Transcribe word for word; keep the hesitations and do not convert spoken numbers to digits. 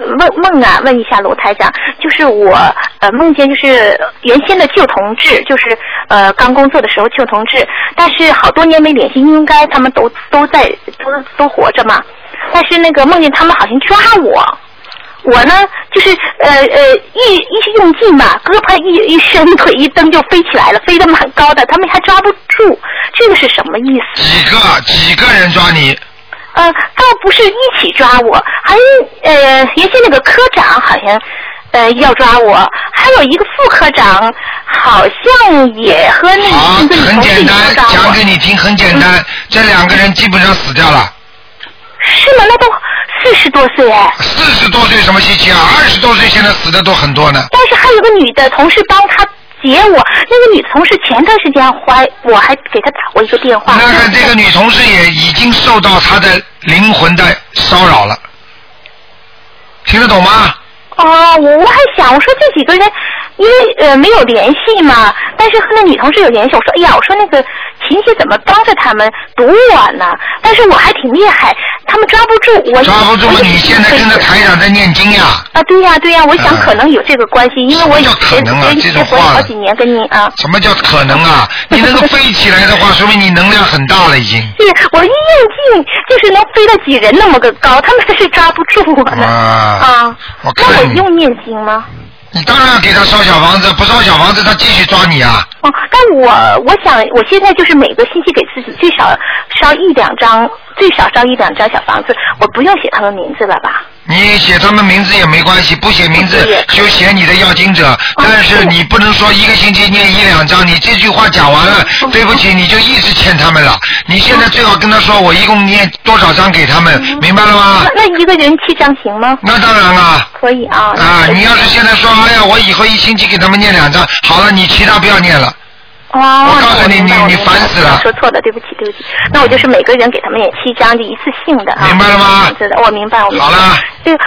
梦梦啊，问一下罗台长，就是我呃梦见就是原先的旧同志，就是呃刚工作的时候旧同志，但是好多年没联系，应该他们都都在都都活着嘛，但是那个梦见他们好像抓我。我呢，就是呃呃一一用劲吧，胳膊一一伸，腿一蹬就飞起来了，飞得蛮高的，他们还抓不住，这个是什么意思？ 几个几个人抓你？ 呃，倒不是一起抓我，还呃原先那个科长好像呃要抓我，还有一个副科长好像也和那个好，很简单，讲给你听，很简单，嗯、这两个人基本上死掉了。 是吗？那都四十多岁哎。 四十多岁什么稀奇啊？二十多岁现在死的都很多呢。 但是还有个女的同事帮他接我，那个女同事前段时间怀，我还给她打过一个电话。 那个这个女同事也已经受到她的灵魂的骚扰了，听得懂吗？ 哦，我我还想，我说这几个人，因为呃没有联系嘛，但是和那女同事有联系。我说，哎呀，我说那个秦姐怎么帮着他们堵我呢？但是我还挺厉害，他们抓不住我。 抓不住你现在跟着台长在念经呀？ 啊，对呀对呀，我想可能有这个关系，嗯、因为我也可能啊，这种话好几年跟你啊。 什么叫可能啊？你能够飞起来的话，说明你能量很大了已经。 是我一用劲，就是能飞到几人那么个高，他们是抓不住我的啊。 啊， 我看那我用念经吗？ 你当然要给他烧小房子，不烧小房子他继续抓你啊。 哦，但我我想我现在就是每个星期给自己最少烧一两张，最少烧一两张小房子，我不用写他们名字了吧？ 你写他们名字也没关系，不写名字就写你的要经者，哦、但是你不能说一个星期念一两张，你这句话讲完了，哦、对不起，你就一直欠他们了。你现在最好跟他说，我一共念多少张给他们，嗯、明白了吗？ 那那一个人七张行吗？ 那当然了。 可以啊。 啊，你要是现在说，哎呀，我以后一星期给他们念两张，好了，你其他不要念了。 哦， 我告诉你，你你烦死了！ 说错了，对不起，对不起。那我就是每个人给他们也七张，就一次性的啊。 明白了吗？ 是的，我明白，我明白。 好了。 对，